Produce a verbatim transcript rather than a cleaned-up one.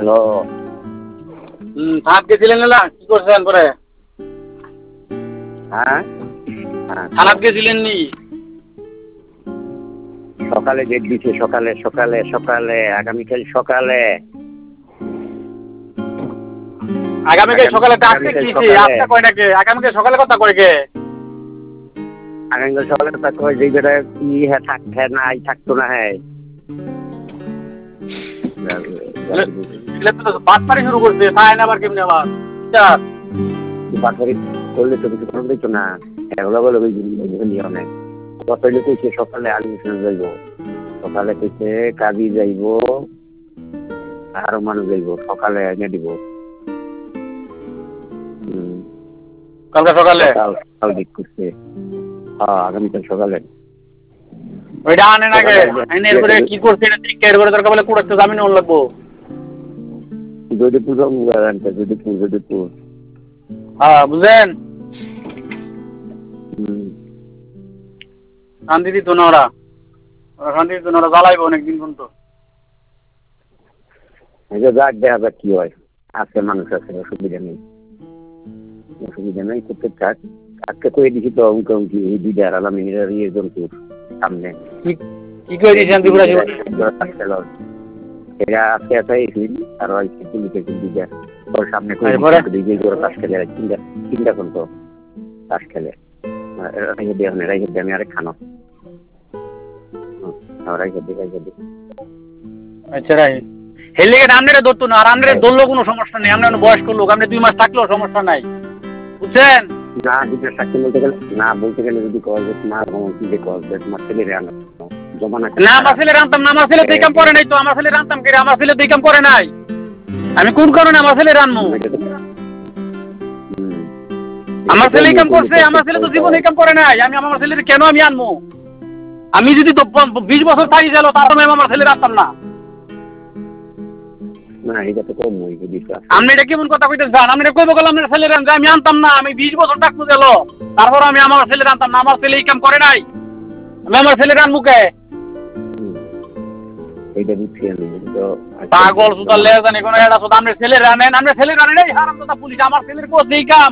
Hello. হুম, থানাত গেছিলেন না? কি করছেন পরে? হ্যাঁ? হ্যাঁ। থানাত গেছিলেন নি? সকালে ডেট দিছে, সকালে সকালে সকালে আগামীকাল সকালে। আগামীকাল সকালে ডাকতে আগামীকাল কিছে? সকালে আপনি কয় নাকি? আগামীকাল সকালে কথা কয় কে? আগামীকাল সকালে কথা কয় যে বেটা কি হ্যাঁ থাকতে নাই থাকতো না হ্যাঁ। এগুলো তো বাটপারি শুরু করছে, তাই না আবার কেমনে আবার? বিচার। বাটপারি করলে তো কিছু করতে দিত না। এগুলো বলে ওই নিয়ে অনেক। কথা হইলে কইছে সকালে অ্যাডমিশন যাইব। সকালে কইছে কাজী যাইব। আরো মানুষ যাইব সকালে এনে দিব। হুম। কালকে সকালে? কাল দিক করছে। হ্যাঁ আগামীকাল সকালে। ওইটা আনেন আগে। আইনে এরপরে কি করছে এটা ঠিক এরপরে দরকার বলে কোর্টে জামিন হল লাগবো। যদি পুজো আনতে যদি পুজো যদি পুজো। হ্যাঁ বুঝেন? হুম। শান্তি দিত না ওরা। ওরা শান্তি দিত না, ওরা জ্বালাইবো অনেকদিন পর্যন্ত। এটা যাক দেখা যাক কি হয়। আজকে মানুষ আছে অসুবিধা নেই। অসুবিধা নেই করতে থাক। আজকে কয়ে দিছি তো অঙ্ক অঙ্কি এই দুইটা আলাম ইয়ে জন্তুর সামনে। কি করে দিয়েছেন ত্রিপুরা এরা আজকে আছে আর ওই পুলিশে দুইটা ওর সামনে করে দিয়েছে ওরা তাস খেলে তিনটা তিনটা পর্যন্ত তাস খেলে রাইখে দিয়ে রাইখে দিয়ে আমি আরেক খানো রাইখে দিয়ে রাইখে দিয়ে আচ্ছা রাই হেলে রান্নারে ধরতো না আর রান্নারে ধরলো কোনো সমস্যা নেই। আমরা বয়স্ক লোক, আমরা দুই মাস থাকলেও সমস্যা নাই, বুঝছেন? না দুই মাস থাকতে বলতে গেলে না বলতে গেলে যদি কল যে তোমার কি যে কল যে তোমার ছেলে রান্না জমানা না আমার ছেলে রান্তাম না, আমার ছেলে দুই কাম করে নাই তো, আমার ছেলে রান্তাম করে, আমার ছেলে দুই কাম করে নাই। আমি কোন কারণে আমার ছেলে রান্নু? আমার ছেলে কাম করছে, আমার ছেলে তো জীবনে কাম করে নাই। আমি আমার ছেলের কেন আমি আনবো? আমি যদি বিশ বছর থাকি গেল তার আমি আমার ছেলে রাখতাম না। না এটা তো কম হই আপনি এটা কেমন কথা কইতে চান? আপনি কইব গেল আপনার ছেলে রান আমি আনতাম না, আমি বিশ বছর থাকবো গেল তারপর আমি আমার ছেলে রানতাম না। আমার ছেলে এই কাম করে নাই, আমি আমার ছেলে রান মুখে এইটা বুঝছি আমি তো পাগল সুতার লেজ জানি কোন এটা সুতা। আপনি ছেলে রানেন, আপনি ছেলে রানেন এই হারামজাদা পুলিশ আমার ছেলের কোচ এই কাম